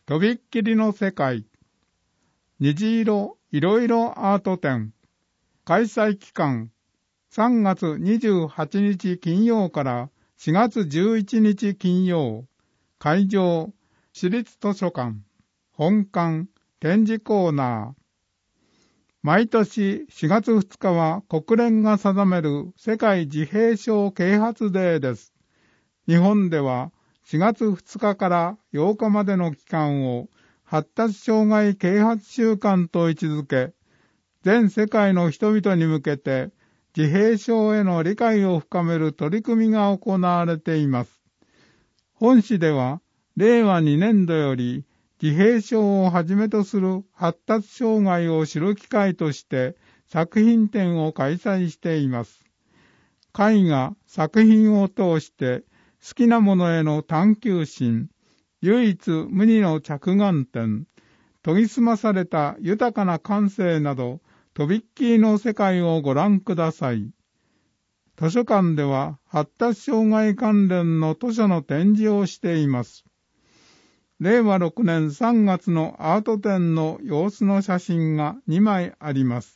とびっきりの世界、虹色いろいろアート展、開催期間、3月28日金曜から4月11日金曜、会場、市立図書館、本館、展示コーナー。毎年4月2日は国連が定める世界自閉症啓発デーです。日本では4月2日から8日までの期間を発達障害啓発週間と位置づけ、全世界の人々に向けて自閉症への理解を深める取り組みが行われています。本市では令和2年度より自閉症をはじめとする発達障害を知る機会として作品展を開催しています。絵画、作品を通して好きなものへの探求心、唯一無二の着眼点、研ぎ澄まされた豊かな感性など、とびっきりの世界をご覧ください。図書館では発達障害関連の図書の展示をしています。令和6年3月のアート展の様子の写真が2枚あります。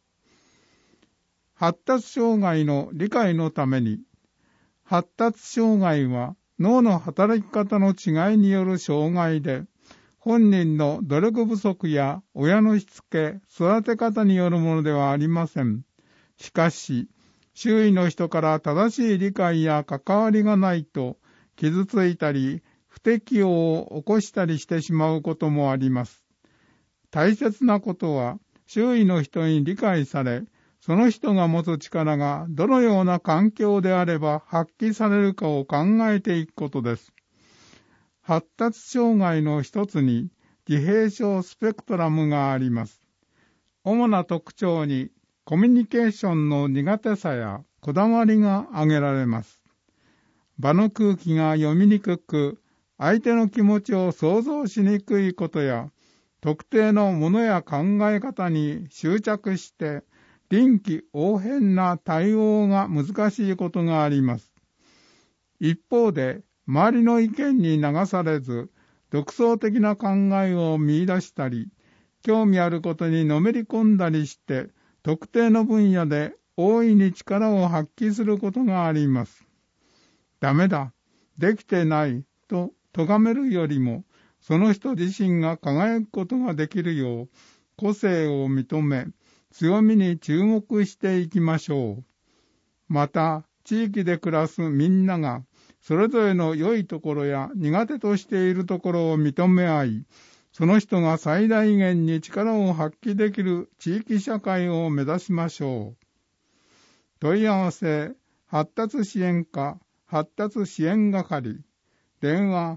発達障害の理解のために、発達障害は脳の働き方の違いによる障害で、本人の努力不足や親のしつけ、育て方によるものではありません。しかし、周囲の人から正しい理解や関わりがないと、傷ついたり、不適応を起こしたりしてしまうこともあります。大切なことは、周囲の人に理解され、その人が持つ力がどのような環境であれば発揮されるかを考えていくことです。発達障害の一つに自閉症スペクトラムがあります。主な特徴にコミュニケーションの苦手さやこだわりが挙げられます。場の空気が読みにくく、相手の気持ちを想像しにくいことや、特定のものや考え方に執着して、臨機応変な対応が難しいことがあります。一方で、周りの意見に流されず、独創的な考えを見出したり、興味あることにのめり込んだりして、特定の分野で大いに力を発揮することがあります。ダメだ、できてないと咎めるよりも、その人自身が輝くことができるよう、個性を認め、強みに注目していきましょう。また、地域で暮らすみんなが、それぞれの良いところや苦手としているところを認め合い、その人が最大限に力を発揮できる地域社会を目指しましょう。問い合わせ、発達支援課、発達支援係、電話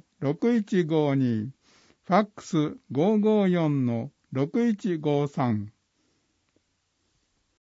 554-6152、ファックス554-6153